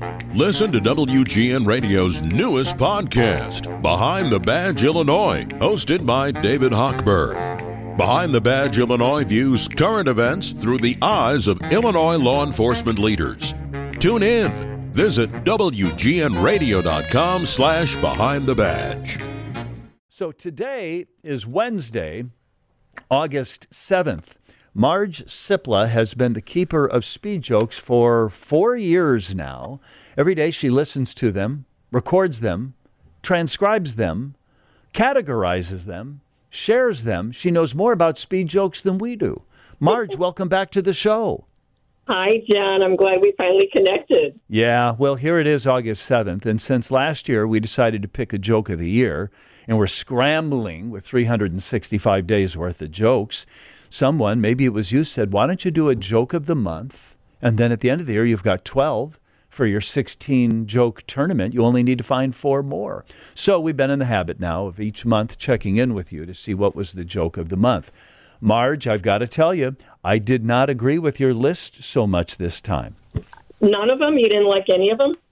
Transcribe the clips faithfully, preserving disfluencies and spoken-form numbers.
Listen to W G N Radio's newest podcast, Behind the Badge Illinois, hosted by David Hochberg. Behind the Badge Illinois views current events through the eyes of Illinois law enforcement leaders. Tune in. Visit W G N radio dot com slash behind the badge. So today is Wednesday, August seventh. Marge Sipla has been the keeper of speed jokes for four years now. Every day she listens to them, records them, transcribes them, categorizes them, shares them. She knows more about speed jokes than we do. Marge, welcome back to the show. Hi, John. I'm glad we finally connected. Yeah, well, here it is, August seventh, and since last year we decided to pick a joke of the year, and we're scrambling with three hundred sixty-five days worth of jokes, someone, maybe it was you, said, why don't you do a joke of the month, and then at the end of the year you've got twelve for your sixteen-joke tournament. You only need to find four more. So we've been in the habit now of each month checking in with you to see what was the joke of the month. Marge, I've got to tell you, I did not agree with your list so much this time. None of them? You didn't like any of them?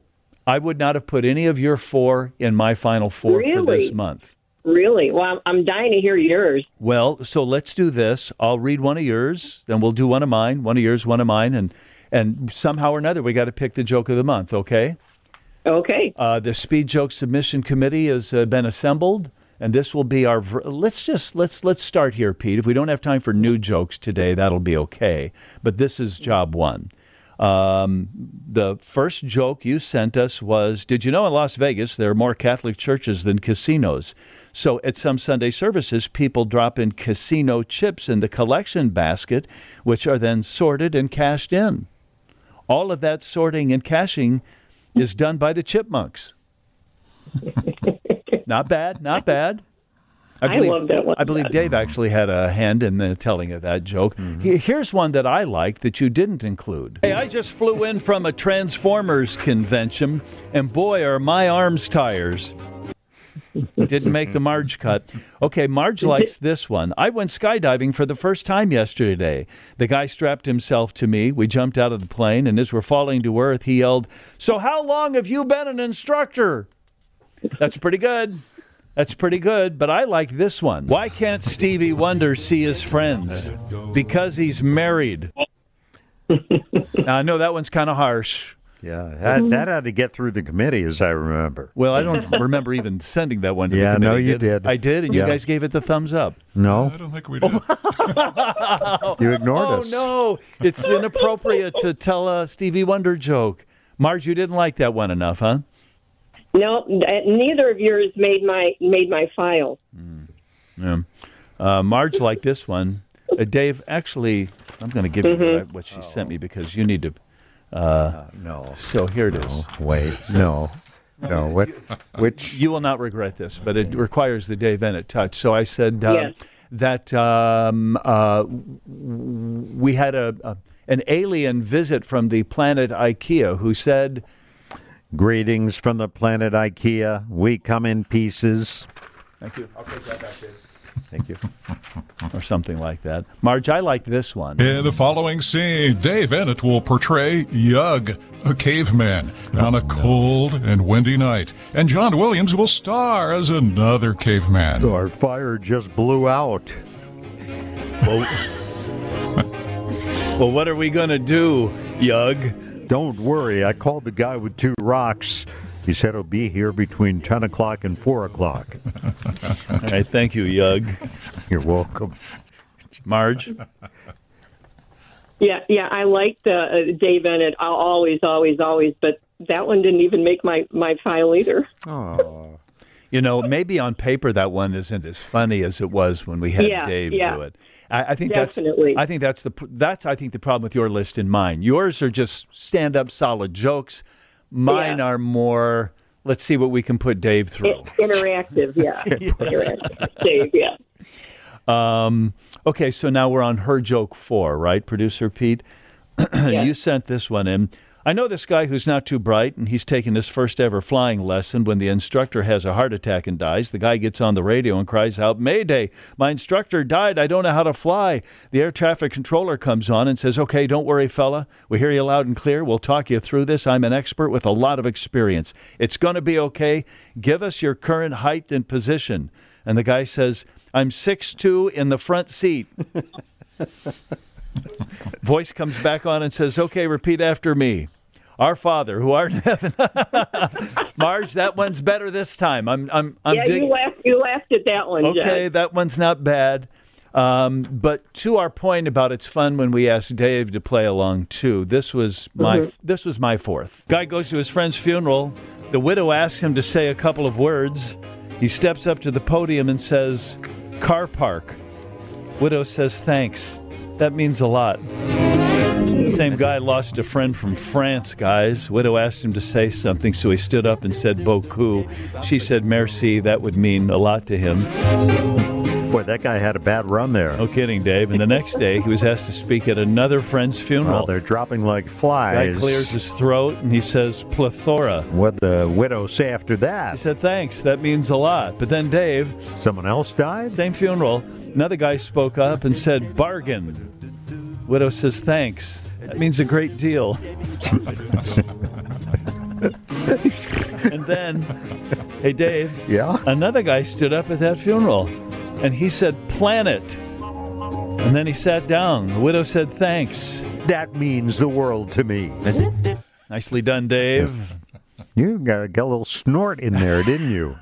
I would not have put any of your four in my final four Really? for this month. Really? Well, I'm, I'm dying to hear yours. Well, so let's do this. I'll read one of yours, then we'll do one of mine, one of yours, one of mine, and and somehow or another we got to pick the joke of the month, okay? Okay. Uh, the Speed Joke Submission Committee has uh, been assembled, and this will be our. Ver- let's just let's let's start here, Pete. If we don't have time for new jokes today, that'll be okay. But this is job one. Um, the first joke you sent us was, did you know in Las Vegas there are more Catholic churches than casinos? So at some Sunday services, people drop in casino chips in the collection basket, which are then sorted and cashed in. All of that sorting and cashing is done by the chipmunks. Not bad, not bad. I, I believe, love that one. I believe Dave actually had a hand in the telling of that joke. Mm-hmm. Here's one that I like that you didn't include. Hey, I just flew in from a Transformers convention, and boy, are my arms tires. Didn't make the Marge cut. Okay, Marge likes this one. I went skydiving for the first time yesterday. The guy strapped himself to me. We jumped out of the plane, and as we're falling to earth, he yelled, "So how long have you been an instructor?" That's pretty good. That's pretty good, but I like this one. Why can't Stevie Wonder see his friends? Because he's married. Now, I know that one's kind of harsh. Yeah, that, that had to get through the committee, as I remember. Well, I don't remember even sending that one to yeah, the committee. Yeah, no, you did. I did, and yeah. you guys gave it the thumbs up. No. I don't think we did. You ignored oh, us. Oh, no. It's inappropriate to tell a Stevie Wonder joke. Marge, you didn't like that one enough, huh? No, neither of yours made my made my file. Mm. Yeah. Uh, Marge liked this one. Uh, Dave, actually, I'm going to give mm-hmm. you what she oh. sent me because you need to. Uh, uh, no. So here it no, is. Wait. No. No. What? Which? You will not regret this, but it requires the Dave Ennett touch. So I said uh, yes. that um, uh, we had a, a an alien visit from the planet IKEA who said, "Greetings from the planet IKEA. We come in pieces." Thank you. I'll take that back, Dave. Thank you. Or something like that. Marge, I like this one. In the following scene, Dave Ennett will portray Yug, a caveman, on a cold and windy night. And John Williams will star as another caveman. Our fire just blew out. Well, well what are we going to do, Yug? Don't worry. I called the guy with two rocks. He said he'll be here between ten o'clock and four o'clock. All right, thank you, Yug. You're welcome. Marge? Yeah, yeah, I liked uh, Dave Ennett. I'll always, always, always, but that one didn't even make my, my file either. Oh. You know, maybe on paper that one isn't as funny as it was when we had yeah, Dave yeah. do it. I, I think Definitely. that's I think that's the that's I think the problem with your list and mine. Yours are just stand up solid jokes. Mine yeah. are more, let's see what we can put Dave through. It, interactive, yeah. Interactive. Dave, yeah. Um, okay, so now we're on her joke four, right, Producer Pete? Yes. You sent this one in. I know this guy who's not too bright, and he's taking his first ever flying lesson. When the instructor has a heart attack and dies, the guy gets on the radio and cries out, "Mayday, my instructor died. I don't know how to fly." The air traffic controller comes on and says, "Okay, don't worry, fella. We hear you loud and clear. We'll talk you through this. I'm an expert with a lot of experience. It's going to be okay. Give us your current height and position." And the guy says, "I'm six two in the front seat." Voice comes back on and says, "Okay, repeat after me. Our Father, who art in heaven." Marge, that one's better this time. I'm, I'm, I'm yeah, dig- you laughed. You laughed at that one. Okay, Jack. that one's not bad. Um, but to our point about it's fun when we ask Dave to play along too. This was my, Mhm. this was my fourth. Guy goes to his friend's funeral. The widow asks him to say a couple of words. He steps up to the podium and says, "Car park." Widow says, "Thanks. That means a lot." Same guy lost a friend from France, guys. Widow asked him to say something, so he stood up and said beaucoup. She said merci. That would mean a lot to him. Boy, that guy had a bad run there. No kidding, Dave. And the next day, he was asked to speak at another friend's funeral. Well, they're dropping like Guy flies. clears his throat, and he says, "Plethora." What the widow say after He that? said, "Thanks. That means a lot." But then Dave, Someone else died? same funeral, another guy spoke up and said, "Bargain." Widow says, "Thanks. That means a great deal." And then, hey, Dave, Yeah? another guy stood up at that funeral, and he said, "Planet." And then he sat down. The widow said, "Thanks." That means the world to me. Nicely done, Dave. You got, got a little snort in there, didn't you?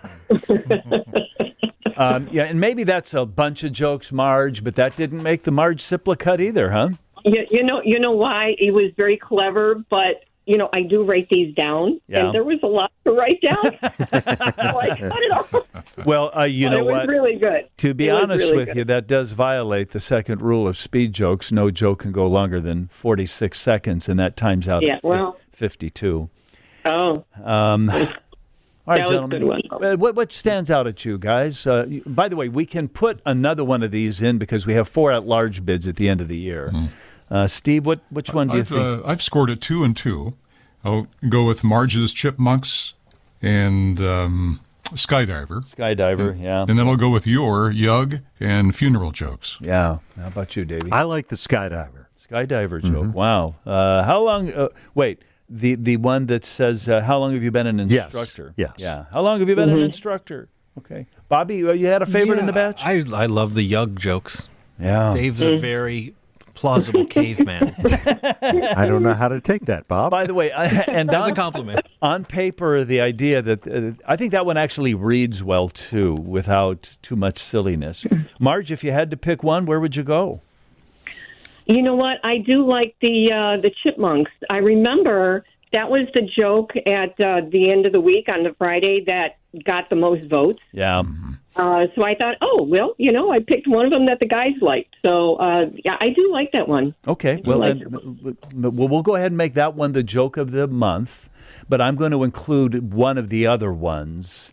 Um, yeah, and maybe that's a bunch of jokes, Marge, but that didn't make the Marge Sipla cut either, huh? You, you know, you know why? He was very clever, but you know, I do write these down, Yeah. and there was a lot to write down. So I cut it off. Well, uh, you But know it was what? really good. To be It was honest really with good. you, that does violate the second rule of speed jokes. No joke can go longer than forty-six seconds, and that times out Yeah, at well. fifty-two. Oh, Um, all right, That was a gentlemen. good one. Uh, What, what stands out at you guys? Uh, you- by the way, we can put another one of these in because we have four at-large bids at the end of the year. Uh, Steve, what which one do you I've, think? uh, I've scored it two and two. I'll go with Marge's Chipmunks and um, Skydiver. Skydiver, yeah. And then I'll go with your Yug and Funeral Jokes. Yeah. How about you, Davey? I like the skydiver. Skydiver joke. Wow. Uh, how long? Uh, wait, the the one that says, uh, "How long have you been an Yes, instructor?" yes. Yeah. How long have you been an instructor? Okay. Bobby, uh, you had a favorite in the batch? I, I love the Yug jokes. yeah. Dave's a very plausible caveman. I don't know how to take that, Bob. By the way, I, and As a on, compliment. on paper, the idea that uh, I think that one actually reads well too, without too much silliness. Marge, if you had to pick one, where would you go? you know what? I do like the uh, the chipmunks. I remember that was the joke at uh, the end of the week on the Friday that got the most votes. Yeah. Uh, so I thought, oh, well, you know, I picked one of them that the guys liked. So, uh, yeah, I do like that one. Okay. Well, like then, well, we'll go ahead and make that one the joke of the month, but I'm going to include one of the other ones.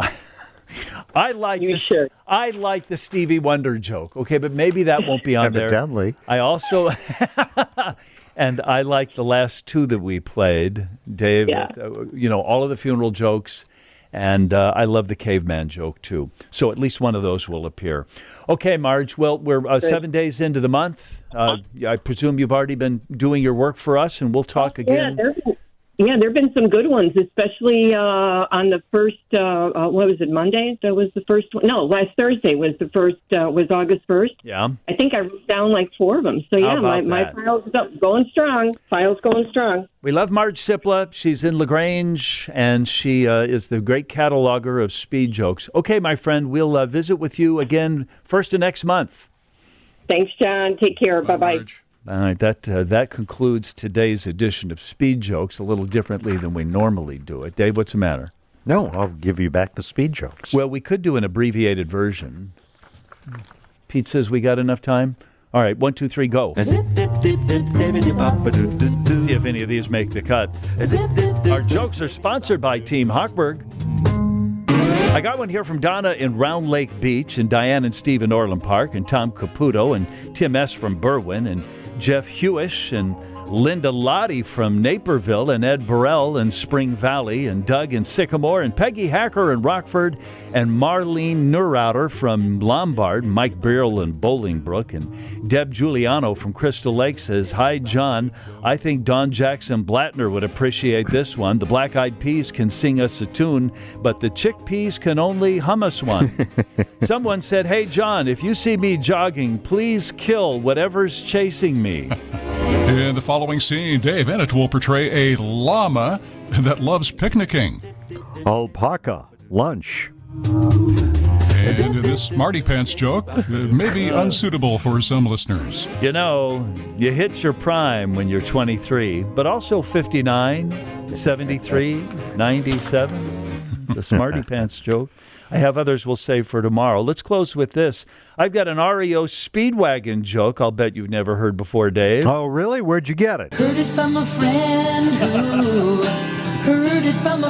I like You the should. I like the Stevie Wonder joke. Okay, but maybe that won't be on there. Evidently. I also and I like the last two that we played, Dave. Yeah. uh, you know, all of the funeral jokes, and uh, I love the caveman joke too. So at least one of those will appear. Okay, Marge. Well, we're uh, seven days into the month. Uh, I presume you've already been doing your work for us, and we'll talk Yeah, again. there's been, yeah, there have been some good ones, especially uh, on the first. Uh, uh, what was it? Monday? That was the first one. No, last Thursday was the first. Uh, was August first. Yeah. I think I wrote down like four of them. So yeah, my, about my that? file's up, going strong. File's going strong. We love Marge Sipla. She's in LaGrange, and she uh, is the great cataloger of speed jokes. Okay, my friend, we'll uh, visit with you again first of next month. Thanks, John. Take care. Bye bye. Marge. All right, that uh, that concludes today's edition of Speed Jokes, a little differently than we normally do it. Dave, what's the matter? No, I'll give you back the speed jokes. Well, we could do an abbreviated version. Pete says we got enough time. All right, one, two, three, go. See if any of these make the cut. Our jokes are sponsored by Team Hochberg. I got one here from Donna in Round Lake Beach, and Diane and Steve in Orland Park, and Tom Caputo, and Tim S. from Berwyn, and Jeff Hewish, and Linda Lottie from Naperville, and Ed Burrell in Spring Valley, and Doug in Sycamore, and Peggy Hacker in Rockford, and Marlene Neurouter from Lombard, Mike Beryl in Bolingbrook, and Deb Giuliano from Crystal Lake says, "Hi, John. I think Don Jackson Blattner would appreciate this one. The Black Eyed Peas can sing us a tune, but the chickpeas can only hum us one." Someone said, "Hey, John, if you see me jogging, please kill whatever's chasing me." In the following scene, Dave Ennett will portray a llama that loves picnicking. Alpaca, lunch. And this Smarty Pants joke uh, may be unsuitable for some listeners. You know, you hit your prime when you're twenty-three, but also fifty-nine, seventy-three, ninety-seven. It's a Smarty Pants joke. I have others we'll save for tomorrow. Let's close with this. I've got an R E O Speedwagon joke I'll bet you've never heard before, Dave. Oh, really? Where'd you get it? Heard it from a friend who heard it from